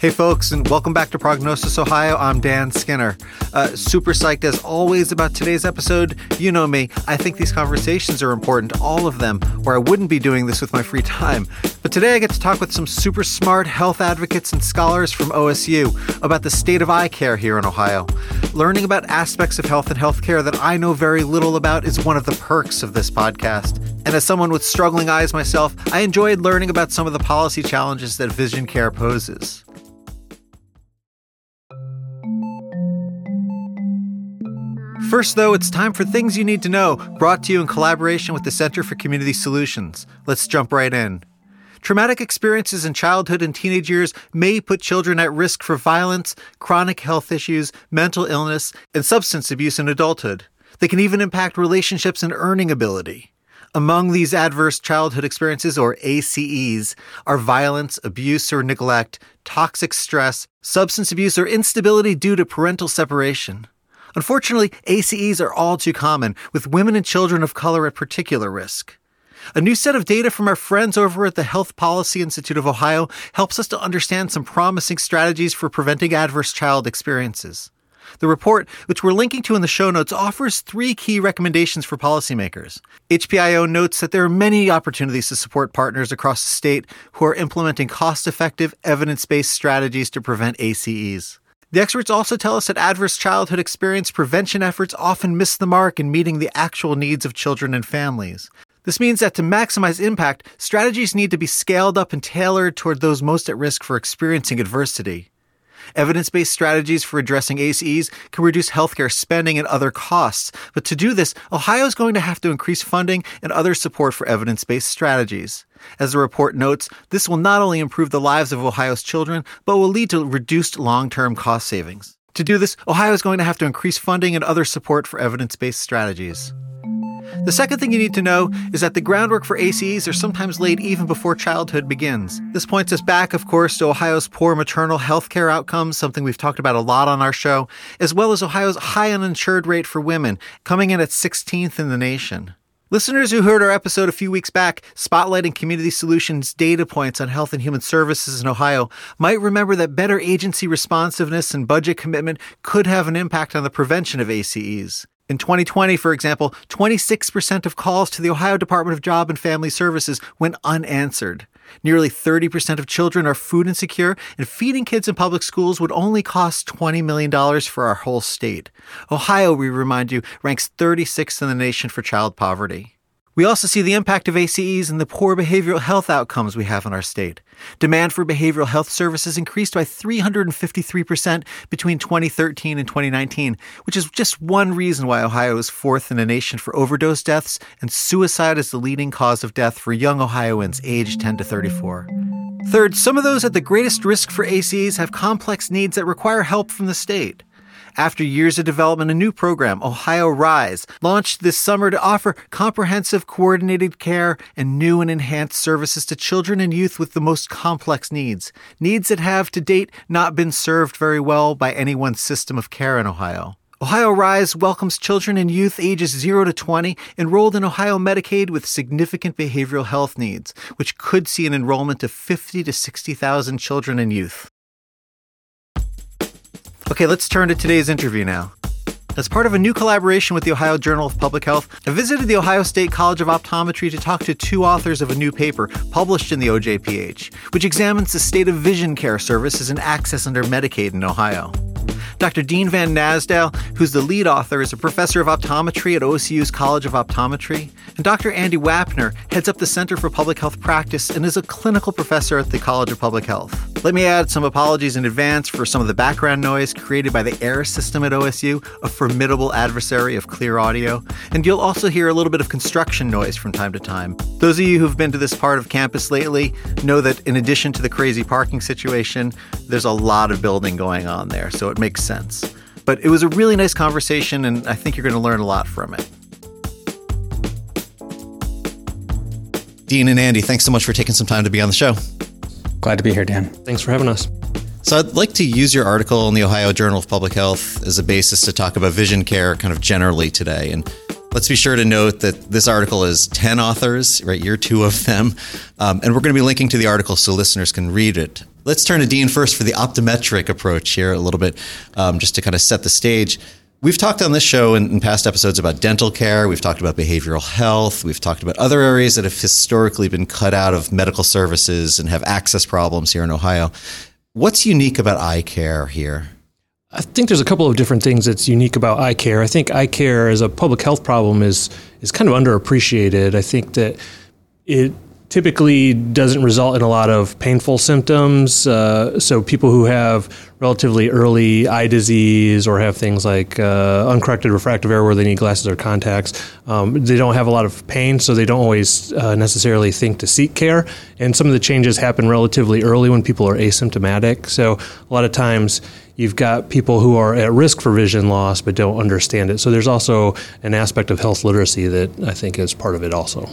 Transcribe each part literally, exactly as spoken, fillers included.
Hey folks, and welcome back to Prognosis Ohio. I'm Dan Skinner. Uh, super psyched as always about today's episode. You know me, I think these conversations are important, all of them, or I wouldn't be doing this with my free time. But today I get to talk with some super smart health advocates and scholars from O S U about the state of eye care here in Ohio. Learning about aspects of health and healthcare that I know very little about is one of the perks of this podcast. And as someone with struggling eyes myself, I enjoyed learning about some of the policy challenges that vision care poses. First, though, it's time for Things You Need to Know, brought to you in collaboration with the Center for Community Solutions. Let's jump right in. Traumatic experiences in childhood and teenage years may put children at risk for violence, chronic health issues, mental illness, and substance abuse in adulthood. They can even impact relationships and earning ability. Among these adverse childhood experiences, or A C Es, are violence, abuse or neglect, toxic stress, substance abuse, or instability due to parental separation. Unfortunately, A C Es are all too common, with women and children of color at particular risk. A new set of data from our friends over at the Health Policy Institute of Ohio helps us to understand some promising strategies for preventing adverse child experiences. The report, which we're linking to in the show notes, offers three key recommendations for policymakers. H P I O notes that there are many opportunities to support partners across the state who are implementing cost-effective, evidence-based strategies to prevent A C Es. The experts also tell us that adverse childhood experience prevention efforts often miss the mark in meeting the actual needs of children and families. This means that to maximize impact, strategies need to be scaled up and tailored toward those most at risk for experiencing adversity. Evidence-based strategies for addressing A C Es can reduce healthcare spending and other costs, but to do this, Ohio is going to have to increase funding and other support for evidence-based strategies. As the report notes, this will not only improve the lives of Ohio's children, but will lead to reduced long-term cost savings. To do this, Ohio is going to have to increase funding and other support for evidence-based strategies. The second thing you need to know is that the groundwork for A C Es are sometimes laid even before childhood begins. This points us back, of course, to Ohio's poor maternal health care outcomes, something we've talked about a lot on our show, as well as Ohio's high uninsured rate for women, coming in at sixteenth in the nation. Listeners who heard our episode a few weeks back, spotlighting Community Solutions data points on health and human services in Ohio, might remember that better agency responsiveness and budget commitment could have an impact on the prevention of A C Es. In twenty twenty, for example, twenty-six percent of calls to the Ohio Department of Job and Family Services went unanswered. Nearly thirty percent of children are food insecure, and feeding kids in public schools would only cost twenty million dollars for our whole state. Ohio, we remind you, ranks thirty-sixth in the nation for child poverty. We also see the impact of A C Es and the poor behavioral health outcomes we have in our state. Demand for behavioral health services increased by three hundred fifty-three percent between twenty thirteen and twenty nineteen, which is just one reason why Ohio is fourth in the nation for overdose deaths, and suicide is the leading cause of death for young Ohioans aged ten to thirty-four. Third, some of those at the greatest risk for A C Es have complex needs that require help from the state. After years of development, a new program, Ohio Rise, launched this summer to offer comprehensive, coordinated care and new and enhanced services to children and youth with the most complex needs, needs that have to date not been served very well by any one system of care in Ohio. Ohio Rise welcomes children and youth ages zero to twenty enrolled in Ohio Medicaid with significant behavioral health needs, which could see an enrollment of fifty to sixty thousand children and youth. Okay, let's turn to today's interview now. As part of a new collaboration with the Ohio Journal of Public Health, I visited the Ohio State College of Optometry to talk to two authors of a new paper published in the O J P H, which examines the state of vision care services and access under Medicaid in Ohio. Doctor Dean Van Nasdale, who's the lead author, is a professor of optometry at O S U's College of Optometry, and Doctor Andy Wapner heads up the Center for Public Health Practice and is a clinical professor at the College of Public Health. Let me add some apologies in advance for some of the background noise created by the AIR system at O S U, a formidable adversary of clear audio, and you'll also hear a little bit of construction noise from time to time. Those of you who've been to this part of campus lately know that in addition to the crazy parking situation, there's a lot of building going on there, so it makes sense. Sense. But it was a really nice conversation, and I think you're going to learn a lot from it. Dean and Andy, thanks so much for taking some time to be on the show. Glad to be here, Dan. Thanks for having us. So I'd like to use your article in the Ohio Journal of Public Health as a basis to talk about vision care kind of generally today. And let's be sure to note that this article is ten authors, right? You're two of them. Um, and we're going to be linking to the article so listeners can read it. Let's turn to Dean first for the optometric approach here a little bit, um, just to kind of set the stage. We've talked on this show in, in past episodes about dental care. We've talked about behavioral health. We've talked about other areas that have historically been cut out of medical services and have access problems here in Ohio. What's unique about eye care here? I think there's a couple of different things that's unique about eye care. I think eye care as a public health problem is is kind of underappreciated. I think that it typically doesn't result in a lot of painful symptoms. Uh, so people who have relatively early eye disease or have things like uh, uncorrected refractive error where they need glasses or contacts, um, they don't have a lot of pain, so they don't always uh, necessarily think to seek care. And some of the changes happen relatively early when people are asymptomatic. So a lot of times you've got people who are at risk for vision loss but don't understand it. So there's also an aspect of health literacy that I think is part of it also.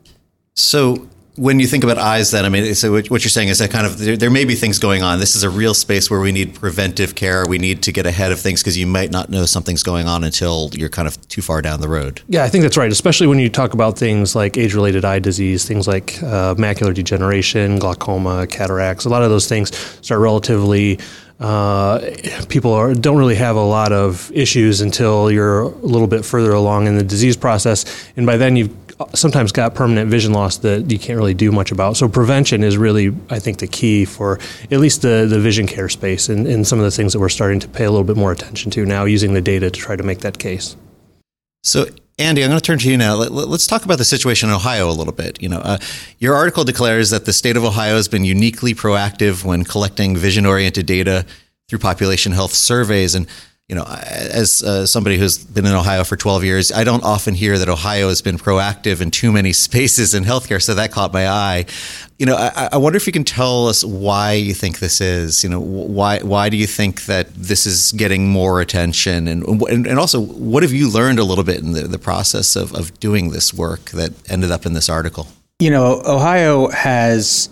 So when you think about eyes, then, I mean, so what you're saying is that kind of there, there may be things going on. This is a real space where we need preventive care. We need to get ahead of things because you might not know something's going on until you're kind of too far down the road. Yeah, I think that's right, especially when you talk about things like age-related eye disease, things like uh, macular degeneration, glaucoma, cataracts. A lot of those things start relatively Uh, people are, don't really have a lot of issues until you're a little bit further along in the disease process. And by then you've sometimes got permanent vision loss that you can't really do much about. So prevention is really, I think, the key for at least the, the vision care space and, and some of the things that we're starting to pay a little bit more attention to now, using the data to try to make that case. So Andy, I'm going to turn to you now. Let, let's talk about the situation in Ohio a little bit. You know, uh, your article declares that the state of Ohio has been uniquely proactive when collecting vision-oriented data through population health surveys. And, you know, as uh, somebody who's been in Ohio for twelve years, I don't often hear that Ohio has been proactive in too many spaces in healthcare. So that caught my eye. You know, I, I wonder if you can tell us why you think this is. You know, why why do you think that this is getting more attention? And and, and also, what have you learned a little bit in the, the process of, of doing this work that ended up in this article? You know, Ohio has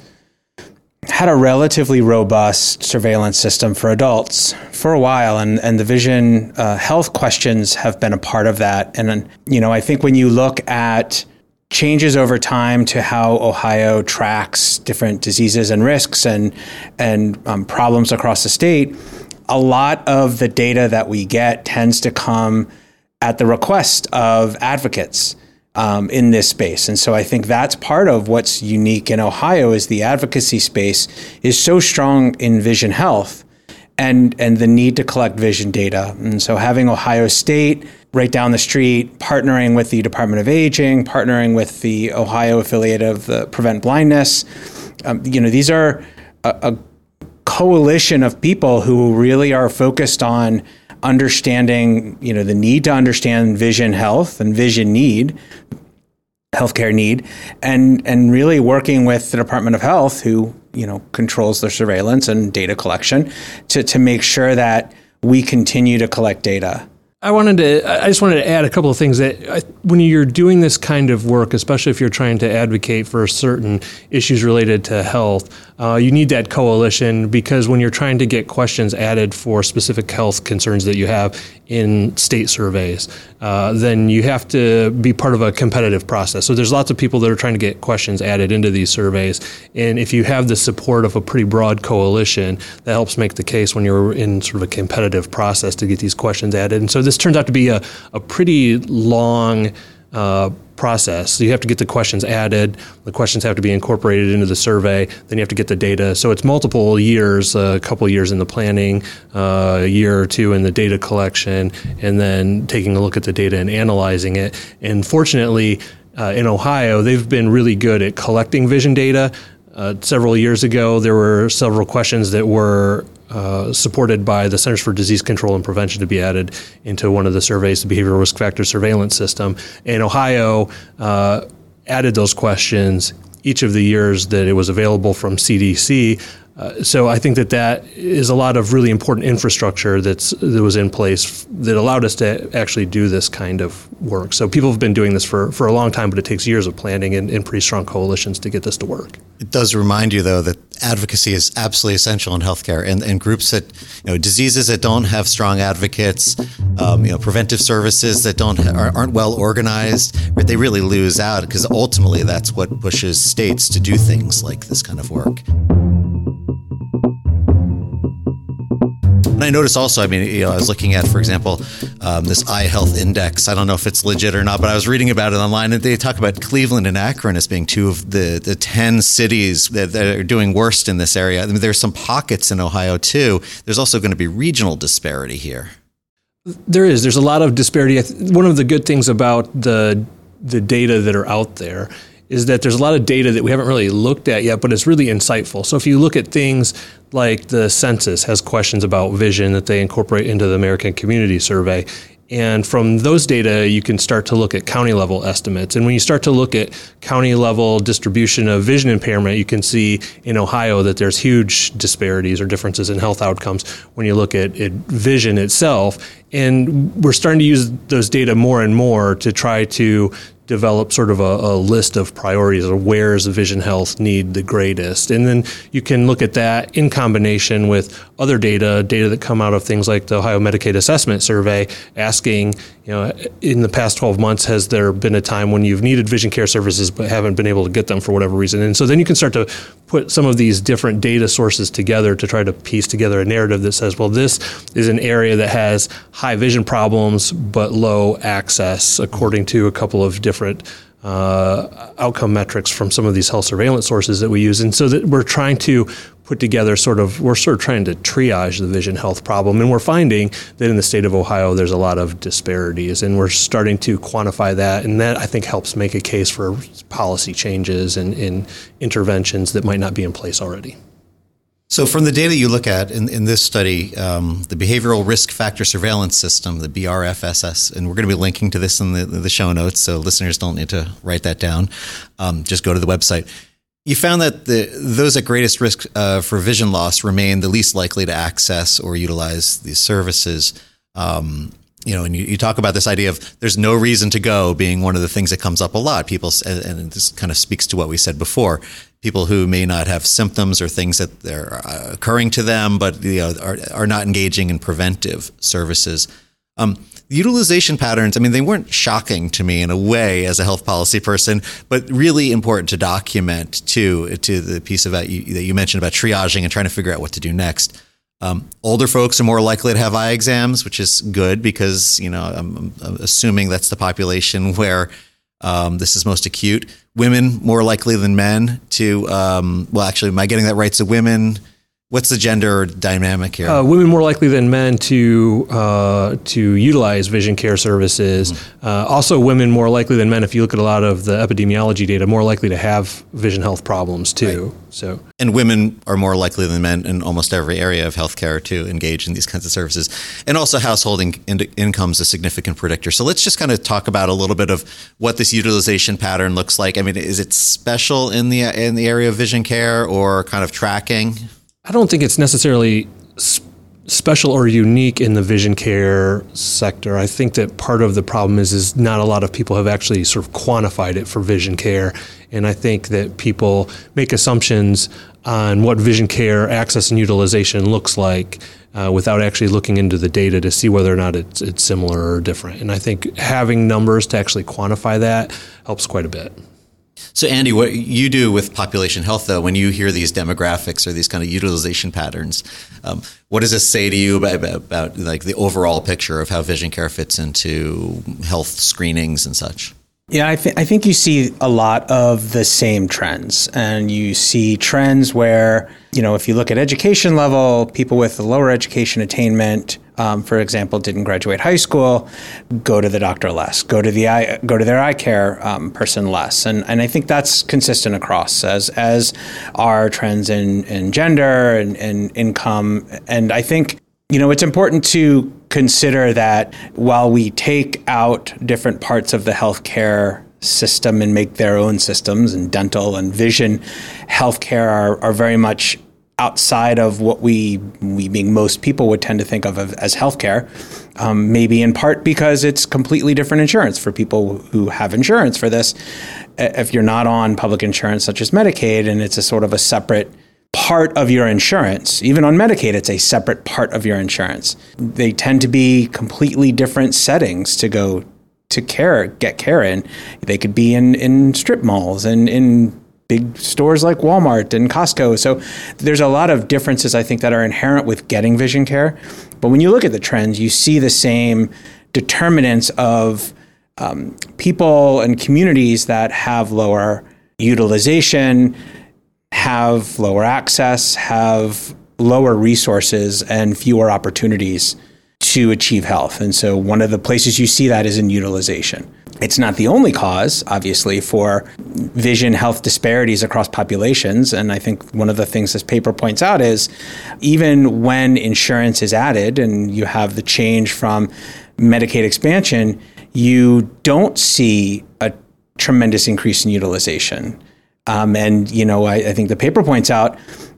had a relatively robust surveillance system for adults for a while, and, and the vision uh, health questions have been a part of that. And, you know, I think when you look at changes over time to how Ohio tracks different diseases and risks and, and um, problems across the state, a lot of the data that we get tends to come at the request of advocates Um, in this space. And so I think that's part of what's unique in Ohio is the advocacy space is so strong in vision health and, and the need to collect vision data. And so having Ohio State right down the street, partnering with the Department of Aging, partnering with the Ohio affiliate of the Prevent Blindness, um, you know, these are a, a coalition of people who really are focused on understanding, you know, the need to understand vision health and vision need, healthcare need, and and really working with the Department of Health, who, you know, controls their surveillance and data collection, to to make sure that we continue to collect data. I wanted to. I just wanted to add a couple of things that I, when you're doing this kind of work, especially if you're trying to advocate for certain issues related to health, uh, you need that coalition, because when you're trying to get questions added for specific health concerns that you have in state surveys, uh, then you have to be part of a competitive process. So there's lots of people that are trying to get questions added into these surveys, and if you have the support of a pretty broad coalition, that helps make the case when you're in sort of a competitive process to get these questions added. And so this turns out to be a, a pretty long uh, process. So you have to get the questions added, the questions have to be incorporated into the survey, then you have to get the data. So it's multiple years, a couple years in the planning, uh, a year or two in the data collection, and then taking a look at the data and analyzing it. And fortunately, uh, in Ohio, they've been really good at collecting vision data. Uh, several years ago, there were several questions that were uh, supported by the Centers for Disease Control and Prevention to be added into one of the surveys, the Behavioral Risk Factor Surveillance System. And Ohio uh, added those questions each of the years that it was available from C D C. Uh, so I think that that is a lot of really important infrastructure that's that was in place that allowed us to actually do this kind of work. So people have been doing this for, for a long time, but it takes years of planning and, and pretty strong coalitions to get this to work. It does remind you, though, that advocacy is absolutely essential in healthcare, and, and groups that, you know, diseases that don't have strong advocates, um, you know, preventive services that don't ha- aren't well organized, right, they really lose out, because ultimately that's what pushes states to do things like this kind of work. And I noticed also, I mean, you know, I was looking at, for example, um, this Eye Health Index. I don't know if it's legit or not, but I was reading about it online, and they talk about Cleveland and Akron as being two of the, the ten cities that, that are doing worst in this area. I mean, there's some pockets in Ohio, too. There's also going to be regional disparity here. There is. There's a lot of disparity. One of the good things about the the data that are out there is that there's a lot of data that we haven't really looked at yet, but it's really insightful. So if you look at things like the census has questions about vision that they incorporate into the American Community Survey. And from those data, you can start to look at county level estimates. And when you start to look at county level distribution of vision impairment, you can see in Ohio that there's huge disparities or differences in health outcomes when you look at, at vision itself. And we're starting to use those data more and more to try to develop sort of a, a list of priorities of where's the vision health need the greatest. And then you can look at that in combination with other data, data that come out of things like the Ohio Medicaid Assessment Survey, asking, you know, in the past twelve months, has there been a time when you've needed vision care services but haven't been able to get them for whatever reason? And so then you can start to put some of these different data sources together to try to piece together a narrative that says, well, this is an area that has high vision problems but low access, according to a couple of different uh, outcome metrics from some of these health surveillance sources that we use. And so that we're trying to put together sort of, we're sort of trying to triage the vision health problem. And we're finding that in the state of Ohio, there's a lot of disparities, and we're starting to quantify that. And that, I think, helps make a case for policy changes and, and interventions that might not be in place already. So from the data you look at in, in this study, um, the Behavioral Risk Factor Surveillance System, the B R F S S, and we're going to be linking to this in the, the show notes, so listeners don't need to write that down. Um, just go to the website. You found that the, those at greatest risk uh, for vision loss remain the least likely to access or utilize these services. Um, you know, and you, you talk about this idea of there's no reason to go being one of the things that comes up a lot. People, and this kind of speaks to what we said before, people who may not have symptoms or things that are occurring to them, but you know, are, are not engaging in preventive services. Um, utilization patterns, I mean, they weren't shocking to me in a way as a health policy person, but really important to document too, to the piece of that you, that you mentioned about triaging and trying to figure out what to do next. Um, older folks are more likely to have eye exams, which is good because, you know, I'm, I'm assuming that's the population where um, this is most acute. Women more likely than men to, um, well, actually, am I getting that right? So women, what's the gender dynamic here? Uh, women more likely than men to uh, to utilize vision care services. Mm-hmm. Uh, also, women more likely than men, if you look at a lot of the epidemiology data, more likely to have vision health problems too. Right. So, and women are more likely than men in almost every area of healthcare to engage in these kinds of services. And also, household in- in- income is a significant predictor. So, let's just kind of talk about a little bit of what this utilization pattern looks like. I mean, is it special in the in the area of vision care or kind of tracking? I don't think it's necessarily sp- special or unique in the vision care sector. I think that part of the problem is is not a lot of people have actually sort of quantified it for vision care. And I think that people make assumptions on what vision care access and utilization looks like uh, without actually looking into the data to see whether or not it's, it's similar or different. And I think having numbers to actually quantify that helps quite a bit. So, Andy, what you do with population health, though, when you hear these demographics or these kind of utilization patterns, um, what does this say to you about, about, about like the overall picture of how vision care fits into health screenings and such? Yeah, I, th- I think you see a lot of the same trends, and you see trends where, you know, if you look at education level, people with lower education attainment, um, for example, didn't graduate high school, go to the doctor less, go to the eye, go to their eye care um, person less, and and I think that's consistent across as as are trends in in gender and, and income, and I think, you know, it's important to consider that while we take out different parts of the healthcare system and make their own systems, and dental and vision healthcare are, are very much outside of what we, we being most people would tend to think of as healthcare, um, maybe in part because it's completely different insurance for people who have insurance for this. If you're not on public insurance such as Medicaid, and it's a sort of a separate part of your insurance, even on Medicaid, it's a separate part of your insurance. They tend to be completely different settings to go to care, get care in. They could be in, in strip malls and in big stores like Walmart and Costco. So there's a lot of differences, I think, that are inherent with getting vision care. But when you look at the trends, you see the same determinants of um, people and communities that have lower utilization, have lower access, have lower resources and fewer opportunities to achieve health. And so one of the places you see that is in utilization. It's not the only cause, obviously, for vision health disparities across populations. And I think one of the things this paper points out is even when insurance is added and you have the change from Medicaid expansion, you don't see a tremendous increase in utilization. Um, and, you know, I, I think the paper points out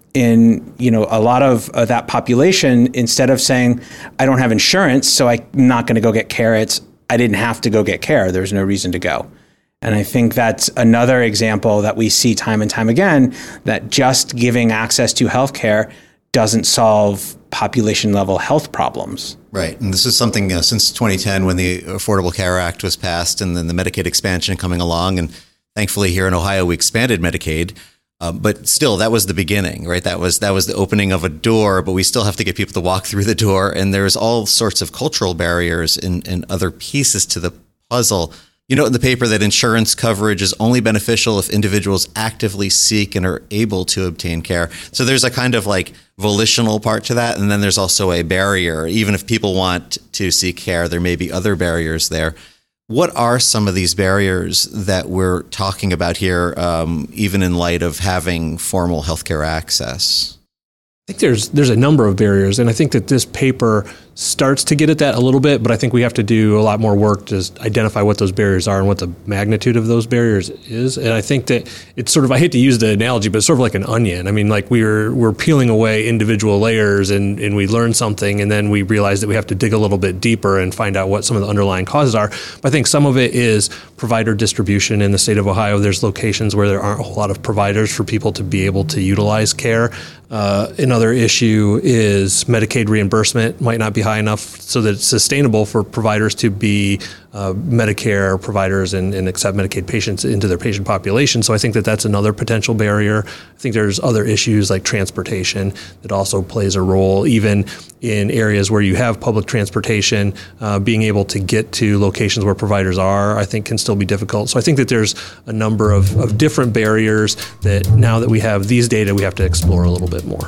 in, you know, a lot of uh, that population, instead of saying, I don't have insurance, so I'm not going to go get care, it's, I didn't have to go get care. There's no reason to go. And I think that's another example that we see time and time again, that just giving access to healthcare doesn't solve population level health problems. Right. And this is something, you know, since twenty ten when the Affordable Care Act was passed and then the Medicaid expansion coming along. And thankfully here in Ohio, we expanded Medicaid. Uh, but still, that was the beginning, right? That was that was the opening of a door, but we still have to get people to walk through the door. And there's all sorts of cultural barriers and, and other pieces to the puzzle. You note in the paper that insurance coverage is only beneficial if individuals actively seek and are able to obtain care. So there's a kind of like volitional part to that. And then there's also a barrier. Even if people want to seek care, there may be other barriers there. What are some of these barriers that we're talking about here, um, even in light of having formal healthcare access? I think there's there's a number of barriers, and I think that this paper starts to get at that a little bit, but I think we have to do a lot more work to identify what those barriers are and what the magnitude of those barriers is. And I think that it's sort of, I hate to use the analogy, but it's sort of like an onion. I mean, like we're we're peeling away individual layers and, and we learn something, and then we realize that we have to dig a little bit deeper and find out what some of the underlying causes are. But I think some of it is provider distribution in the state of Ohio. There's locations where there aren't a whole lot of providers for people to be able to utilize care. Uh, another issue is Medicaid reimbursement might not be high enough so that it's sustainable for providers to be uh, Medicare providers and, and accept Medicaid patients into their patient population. So I think that that's another potential barrier. I think there's other issues like transportation that also plays a role, even in areas where you have public transportation, uh, being able to get to locations where providers are, I think can still be difficult. So I think that there's a number of, of different barriers that now that we have these data, we have to explore a little bit more.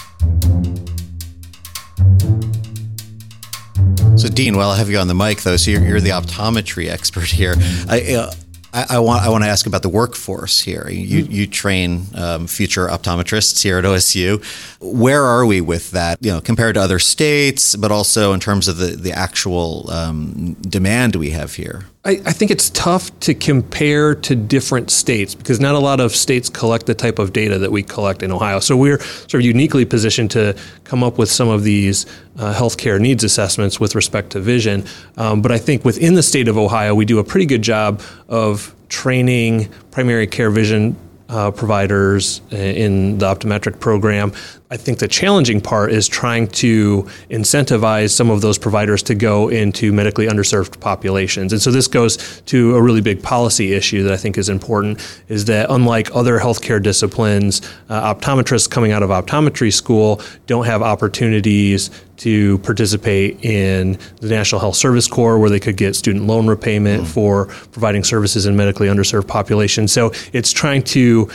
So, Dean, while I have you on the mic, though, so you're, you're the optometry expert here. I, uh, I, I want I want to ask about the workforce here. You you train um, future optometrists here at O S U. Where are we with that? You know, compared to other states, but also in terms of the the actual um, demand we have here. I, I think it's tough to compare to different states because not a lot of states collect the type of data that we collect in Ohio. So we're sort of uniquely positioned to come up with some of these uh, healthcare needs assessments with respect to vision. Um, but I think within the state of Ohio, we do a pretty good job of training primary care vision uh, providers in the optometric program. I think the challenging part is trying to incentivize some of those providers to go into medically underserved populations. And so this goes to a really big policy issue that I think is important, is that unlike other healthcare disciplines, uh, optometrists coming out of optometry school don't have opportunities to participate in the National Health Service Corps, where they could get student loan repayment mm. for providing services in medically underserved populations. So it's trying to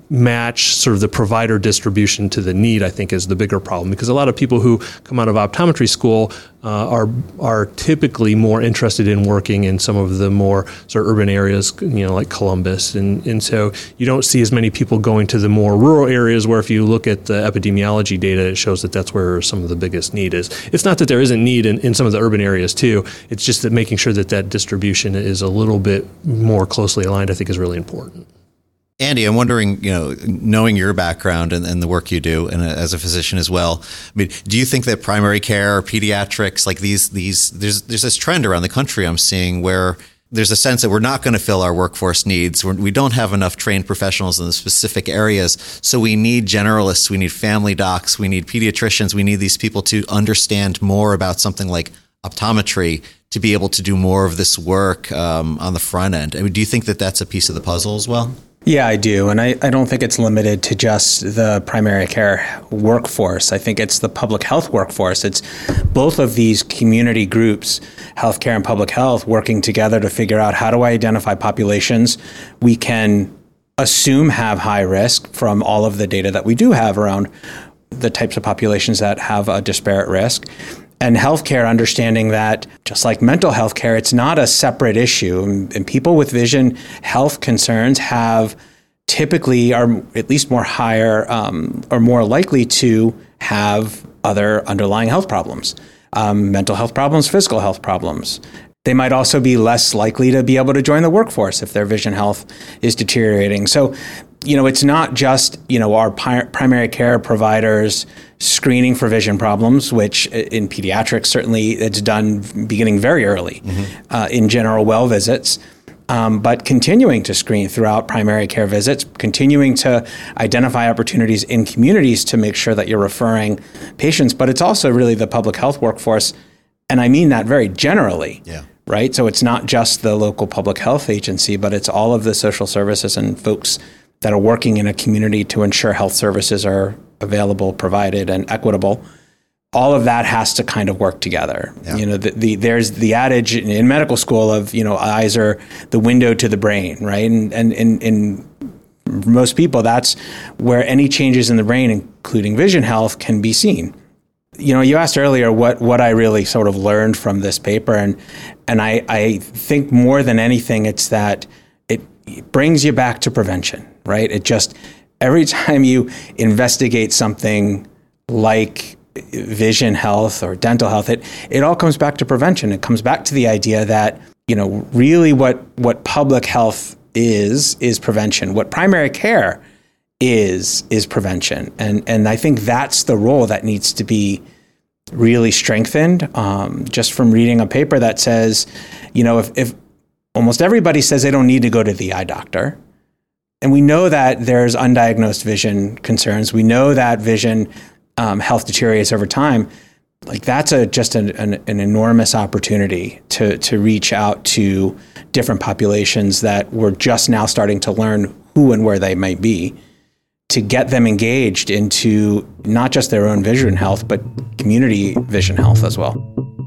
match sort of the provider distribution to the need, I think, is the bigger problem, because a lot of people who come out of optometry school uh, are are typically more interested in working in some of the more sort of urban areas, you know, like Columbus, and and so you don't see as many people going to the more rural areas, where if you look at the epidemiology data, it shows that that's where some of the biggest need is. It's not that there isn't need in, in some of the urban areas too, it's just that making sure that that distribution is a little bit more closely aligned, I think, is really important. Andy, I'm wondering, you know, knowing your background and, and the work you do, and as a physician as well, I mean, do you think that primary care or pediatrics, like these, these, there's there's this trend around the country I'm seeing where there's a sense that we're not going to fill our workforce needs. We're, we don't have enough trained professionals in the specific areas. So we need generalists, we need family docs, we need pediatricians, we need these people to understand more about something like optometry to be able to do more of this work um, on the front end. I mean, do you think that that's a piece of the puzzle as well? Yeah, I do. And I, I don't think it's limited to just the primary care workforce. I think it's the public health workforce. It's both of these community groups, healthcare and public health, working together to figure out how do I identify populations we can assume have high risk from all of the data that we do have around the types of populations that have a disparate risk. And healthcare, understanding that just like mental health care, it's not a separate issue. And, and people with vision health concerns have typically are at least more higher um, or more likely to have other underlying health problems, um, mental health problems, physical health problems. They might also be less likely to be able to join the workforce if their vision health is deteriorating. So, you know, it's not just, you know, our pi- primary care providers screening for vision problems, which in pediatrics, certainly it's done beginning very early mm-hmm. uh, in general well visits, um, but continuing to screen throughout primary care visits, continuing to identify opportunities in communities to make sure that you're referring patients. But it's also really the public health workforce, and I mean that very generally. Yeah. Right? So it's not just the local public health agency, but it's all of the social services and folks that are working in a community to ensure health services are available, provided, and equitable. All of that has to kind of work together. Yeah. You know, the, the there's the adage in, in medical school of, you know, eyes are the window to the brain, right? And and in in most people, that's where any changes in the brain, including vision health, can be seen. You know, you asked earlier what, what I really sort of learned from this paper, and and I, I think more than anything, it's that it brings you back to prevention, right? It just, every time you investigate something like vision health or dental health, it it all comes back to prevention. It comes back to the idea that, you know, really what what public health is, is prevention. What primary care is is prevention, and and I think that's the role that needs to be really strengthened. Um, just from reading a paper that says, you know, if, if almost everybody says they don't need to go to the eye doctor, and we know that there's undiagnosed vision concerns, we know that vision um, health deteriorates over time. Like that's a just an, an, an enormous opportunity to to reach out to different populations that we're just now starting to learn who and where they might be, to get them engaged into not just their own vision health, but community vision health as well.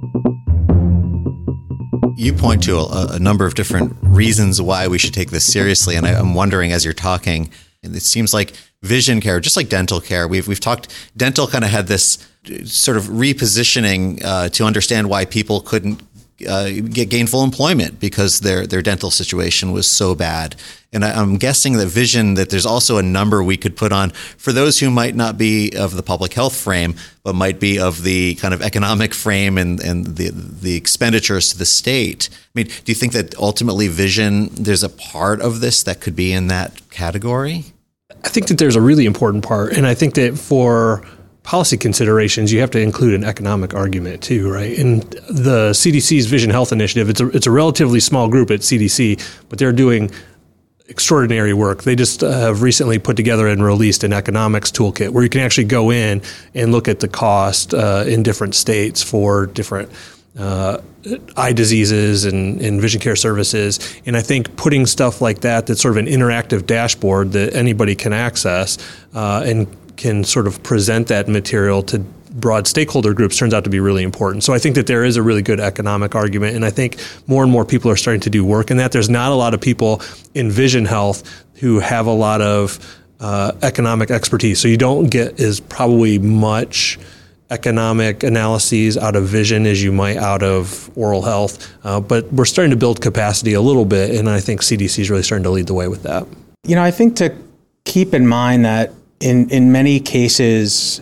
You point to a, a number of different reasons why we should take this seriously. And I, I'm wondering, as you're talking, it seems like vision care, just like dental care, we've we've talked, dental kind of had this sort of repositioning uh, to understand why people couldn't uh, get gainful employment because their their dental situation was so bad. And I, I'm guessing that vision, that there's also a number we could put on for those who might not be of the public health frame, but might be of the kind of economic frame and, and the the expenditures to the state. I mean, do you think that ultimately vision, there's a part of this that could be in that category? I think that there's a really important part. And I think that for policy considerations, you have to include an economic argument too, right? And the C D C's Vision Health Initiative, it's a, it's a relatively small group at C D C, but they're doing extraordinary work. They just uh, have recently put together and released an economics toolkit where you can actually go in and look at the cost uh, in different states for different uh, eye diseases and, and vision care services. And I think putting stuff like that, that's sort of an interactive dashboard that anybody can access uh, and can sort of present that material to broad stakeholder groups turns out to be really important. So I think that there is a really good economic argument, and I think more and more people are starting to do work in that. There's not a lot of people in vision health who have a lot of uh, economic expertise, so you don't get as probably much economic analyses out of vision as you might out of oral health, uh, but we're starting to build capacity a little bit, and I think C D C is really starting to lead the way with that. You know, I think to keep in mind that in, in many cases,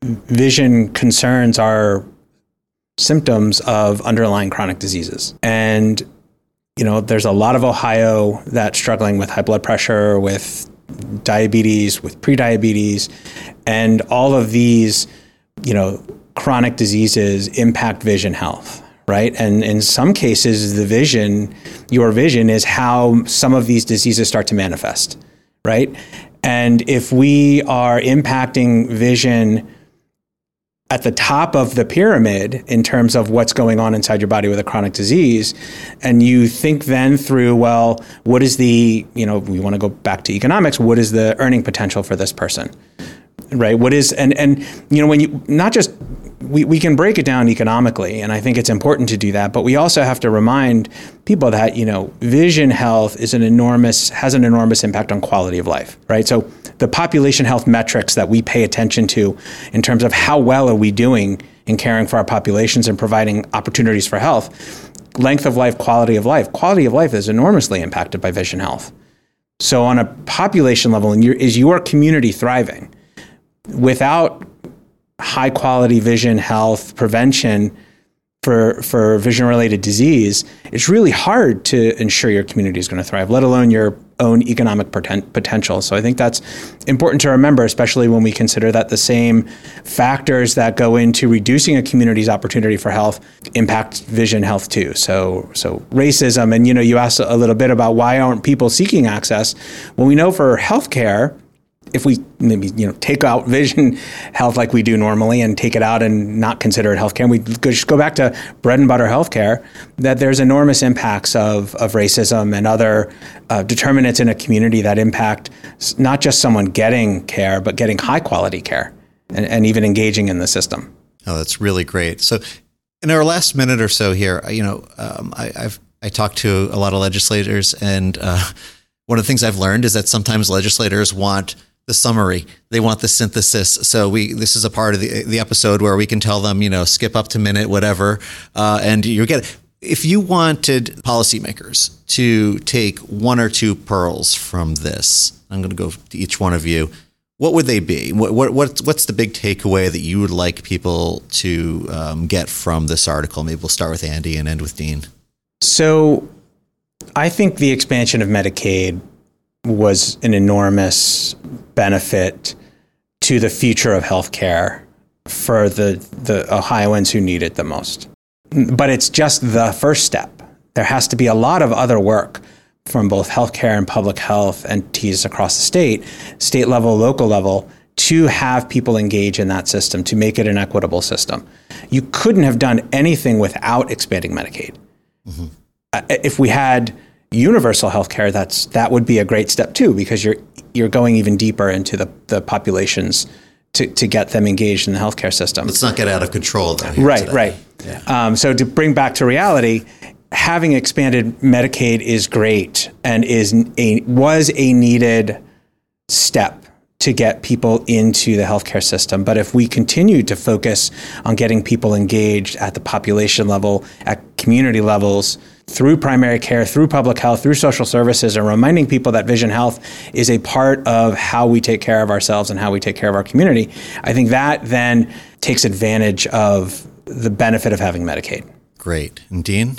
vision concerns are symptoms of underlying chronic diseases. And, you know, there's a lot of Ohio that's struggling with high blood pressure, with diabetes, with prediabetes, and all of these, you know, chronic diseases impact vision health, right? And in some cases, the vision, your vision is how some of these diseases start to manifest, right? And if we are impacting vision at the top of the pyramid in terms of what's going on inside your body with a chronic disease. And you think then through, well, what is the, you know, we want to go back to economics, what is the earning potential for this person? Right? What is, and, and, you know, when you, not just, we, we can break it down economically, and I think it's important to do that, but we also have to remind people that, you know, vision health is an enormous, has an enormous impact on quality of life, right? So the population health metrics that we pay attention to in terms of how well are we doing in caring for our populations and providing opportunities for health, length of life, quality of life, quality of life is enormously impacted by vision health. So on a population level, and your, is your community thriving? Without high quality vision health prevention for for vision related disease, it's really hard to ensure your community is going to thrive, let alone your own economic poten- potential. So I think that's important to remember, especially when we consider that the same factors that go into reducing a community's opportunity for health impact vision health too. So so racism, and you know, you asked a little bit about why aren't people seeking access? Well, we know for healthcare, if we maybe, you know, take out vision health like we do normally and take it out and not consider it healthcare, and we just go back to bread and butter healthcare, that there's enormous impacts of, of racism and other uh, determinants in a community that impact not just someone getting care, but getting high quality care and, and even engaging in the system. Oh, that's really great. So in our last minute or so here, you know, um, I, I've I talked to a lot of legislators, and uh, one of the things I've learned is that sometimes legislators want the summary. They want the synthesis. So we, this is a part of the the episode where we can tell them, you know, skip up to minute, whatever. Uh, and you get it. If you wanted policymakers to take one or two pearls from this, I'm going to go to each one of you. What would they be? What, what what's what's the big takeaway that you would like people to um, get from this article? Maybe we'll start with Andy and end with Dean. So I think the expansion of Medicaid was an enormous benefit to the future of healthcare for the, the Ohioans who need it the most. But it's just the first step. There has to be a lot of other work from both healthcare and public health entities across the state, state level, local level, to have people engage in that system, to make it an equitable system. You couldn't have done anything without expanding Medicaid. Mm-hmm. Uh, if we had universal healthcare, that's that would be a great step too, because you're you're going even deeper into the, the populations to, to get them engaged in the healthcare system. Let's not get out of control though. Right, today. right. Yeah. Um, so to bring back to reality, having expanded Medicaid is great and is a was a needed step to get people into the healthcare system. But if we continue to focus on getting people engaged at the population level, at community levels, through primary care, through public health, through social services, and reminding people that vision health is a part of how we take care of ourselves and how we take care of our community, I think that then takes advantage of the benefit of having Medicaid. Great. And Dean?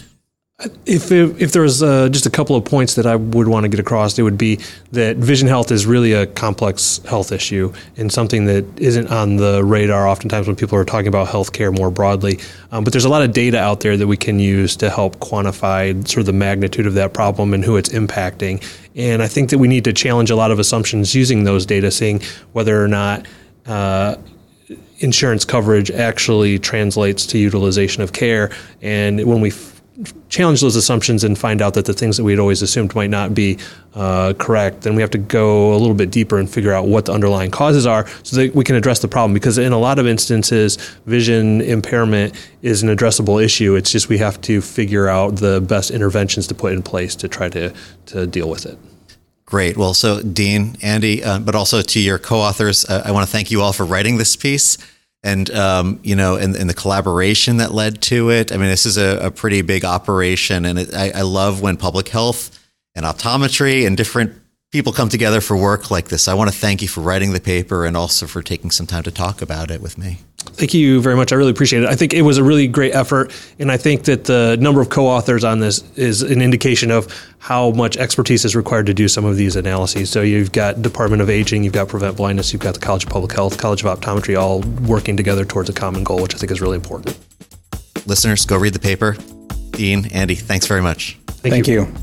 If if, if there was uh, just a couple of points that I would want to get across, it would be that vision health is really a complex health issue and something that isn't on the radar oftentimes when people are talking about healthcare more broadly. Um, but there's a lot of data out there that we can use to help quantify sort of the magnitude of that problem and who it's impacting. And I think that we need to challenge a lot of assumptions using those data, seeing whether or not uh, insurance coverage actually translates to utilization of care. And when we f- challenge those assumptions and find out that the things that we had always assumed might not be uh, correct, then we have to go a little bit deeper and figure out what the underlying causes are so that we can address the problem. Because in a lot of instances, vision impairment is an addressable issue. It's just we have to figure out the best interventions to put in place to try to, to deal with it. Great. Well, so Dean, Andy, uh, but also to your co-authors, uh, I want to thank you all for writing this piece. And, um, you know, and, and the collaboration that led to it. I mean, this is a, a pretty big operation. And it, I, I love when public health and optometry and different people come together for work like this. I want to thank you for writing the paper and also for taking some time to talk about it with me. Thank you very much. I really appreciate it. I think it was a really great effort. And I think that the number of co-authors on this is an indication of how much expertise is required to do some of these analyses. So you've got Department of Aging, you've got Prevent Blindness, you've got the College of Public Health, College of Optometry, all working together towards a common goal, which I think is really important. Listeners, go read the paper. Dean, Andy, thanks very much. Thank, Thank you. you.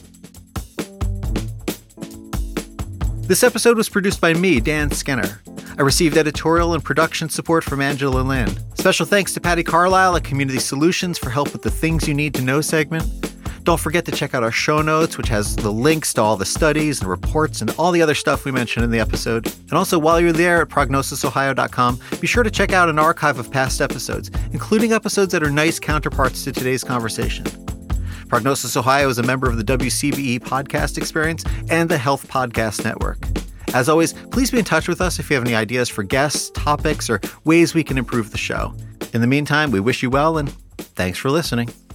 This episode was produced by me, Dan Skinner. I received editorial and production support from Angela Lin. Special thanks to Patty Carlisle at Community Solutions for help with the Things You Need to Know segment. Don't forget to check out our show notes, which has the links to all the studies and reports and all the other stuff we mentioned in the episode. And also, while you're there at prognosis ohio dot com, be sure to check out an archive of past episodes, including episodes that are nice counterparts to today's conversation. Prognosis Ohio is a member of the W C B E Podcast Experience and the Health Podcast Network. As always, please be in touch with us if you have any ideas for guests, topics, or ways we can improve the show. In the meantime, we wish you well, and thanks for listening.